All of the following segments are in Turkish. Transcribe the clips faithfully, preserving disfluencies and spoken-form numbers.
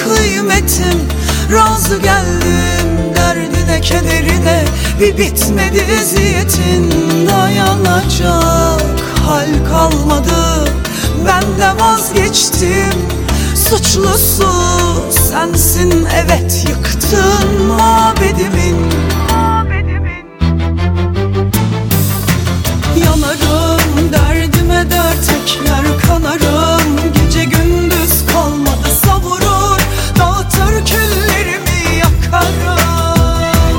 kıymetim. Razı geldim derdine kederine, bir bitmedi eziyetin. Dayanacak hal kalmadı, ben de vazgeçtim. Suçlusu sensin, evet yıktın mabedimin. Yanarım derdime dert ekler, kanarım. Gece gündüz kalmadı savurur, dağıtır küllerimi yakarım.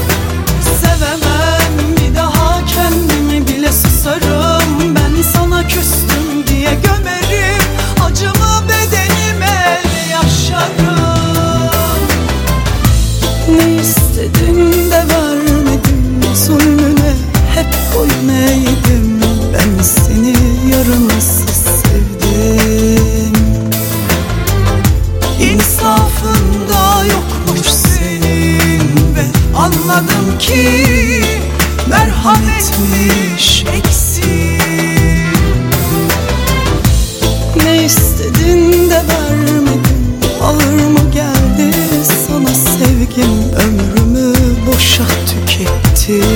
Sevemem bir daha kendimi bile, susarım. Ben sana küstüm diye gömerim acımı bedenime, yaşarım. Ne istedin de vermedim, zulmüne hep boyun eğdim. Ben seni yarımsız sevdim. İnsafında yokmuş senin ve anladım ki merhametmiş eksik. Ne istedin de vermedim, ağır mı geldi sana sevgim? Ömrümü boşa tükettim.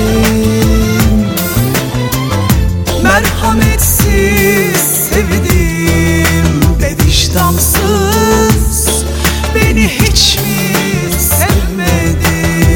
Merhametsiz sevdim ve vicdansız, beni hiç mi sevmedin?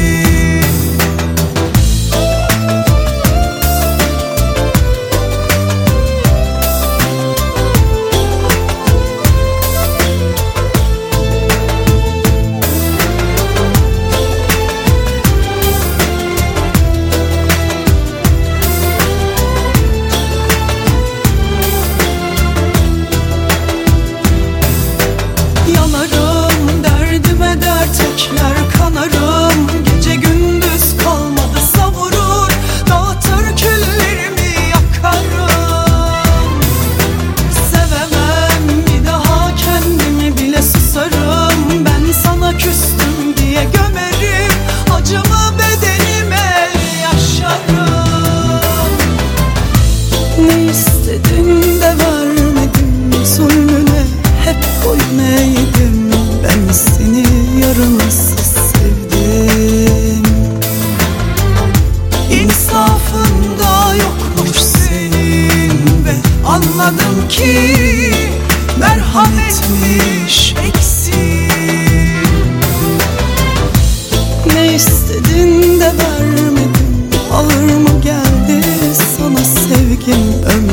Kanarım, gece gündüz kalmadı savurur, dağıtır küllerimi yakarım. Sevemem bir daha kendimi bile, susarım. Ben sana küstüm diye gömerim acımı bedenime, yaşarım. Ne istedin de vermedim, zulmüne hep boyun eğdim. Ben seni yarımsız sevdim. İnsafında yokmuş senin ve anladım ki merhametmiş eksik. Ne istedin de vermedim, ağır mı geldi sana sevgim?